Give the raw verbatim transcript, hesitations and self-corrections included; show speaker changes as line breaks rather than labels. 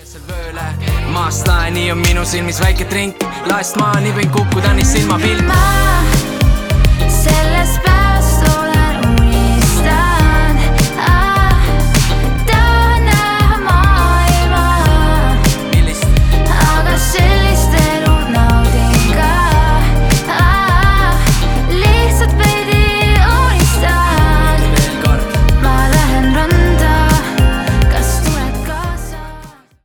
Maast laeni on minu silmis väike trink, laest maani võin kukkuda nii silmapilt.